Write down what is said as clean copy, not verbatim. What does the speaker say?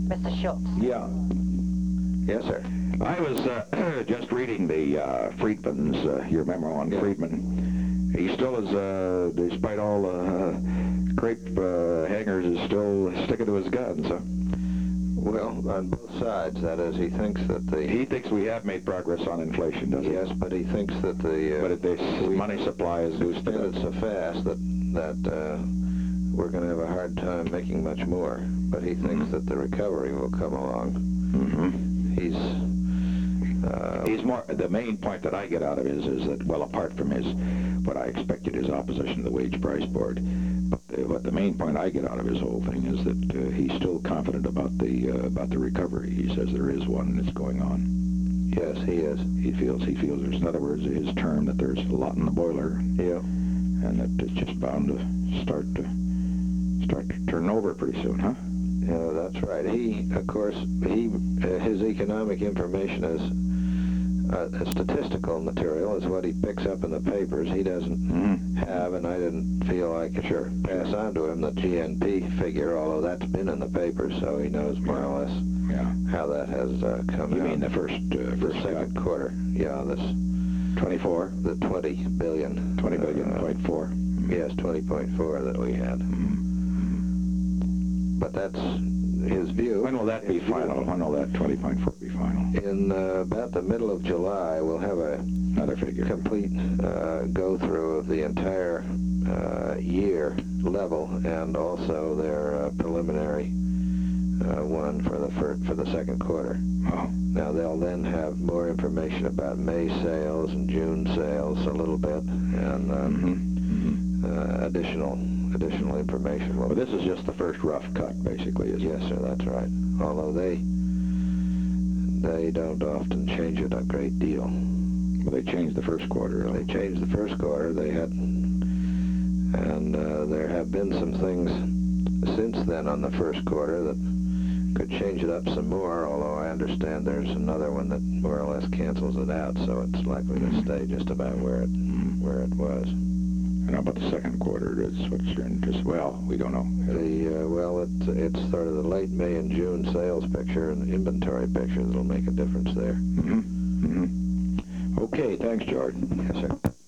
Mr. Schultz. Yeah. Yes, sir. I was just reading the Friedman's, your memo on Friedman. He still is, despite all crepe hangers, is still sticking to his guns, huh? Well, on both sides, that is, he thinks that the... He thinks we have made progress on inflation, doesn't he? Yes, but he thinks that the... but the money supply is we spend it so fast that we're going to have a hard time making much more. But he thinks that the recovery will come along. He's more, the main point that I get out of it is that, well, apart from what I expected his opposition to the Wage Price Board, but the main point I get out of his whole thing is that he's still confident about the recovery. He says there is one and it's going on. Yes, he is. He feels there's, in other words, his term, that there's a lot in the boiler. Yeah. And that it's just bound to start to turn over pretty soon, huh? Yeah, that's right. He, of course, his economic information is statistical material is what he picks up in the papers. He doesn't have, and I didn't feel I could pass on to him the GNP figure, although that's been in the papers, so he knows more or less how that has come out. You mean the first second quarter? Yeah, this 24, the 20 billion, 20 billion, point 4. Yes, 20.4 that we had. But that's his view. When will that be final? When will that 20.4 be final? In about the middle of July, we'll have another figure, complete go-through of the entire year level, and also their preliminary one for the second quarter. Oh. Now they'll then have more information about May sales and June sales a little bit, and additional information. Well, this is just the first rough cut, basically, isn't it? Yes, sir, that's right. Although they don't often change it a great deal. Well, they changed the first quarter. They changed the first quarter. They had, and there have been some things since then on the first quarter that could change it up some more, although I understand there's another one that more or less cancels it out, so it's likely to stay just about where it was. And how about the second quarter? What's your interest? Well, we don't know. It's sort of the late May and June sales picture and inventory picture that'll make a difference there. Okay, thanks, George. Yes, sir.